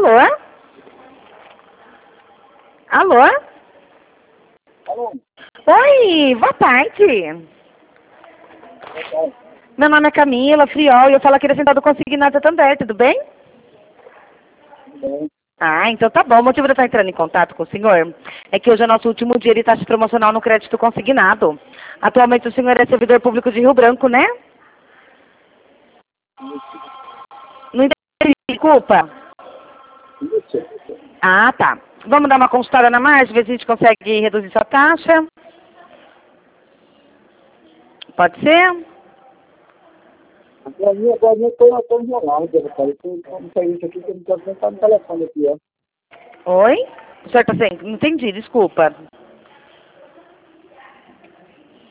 Alô? Alô? Alô? Oi, boa tarde. Meu nome é Camila Friol e eu falo aqui da Central do Consignado também, tudo bem? Bem, Ah, então tá bom. O motivo de eu estar entrando em contato com o senhor é que hoje é o nosso último dia de taxa promocional no crédito consignado. Atualmente o senhor é servidor público de Rio Branco, né? Não entendi, desculpa. isso. Ah, tá. Vamos dar uma consultada na margem, ver se a gente consegue reduzir sua taxa. Pode ser? Agora eu estou congelado, rapaz. Eu não sei isso aqui, que eu não estou nem no telefone aqui, ó. Oi? O senhor tá sem... Não entendi, desculpa.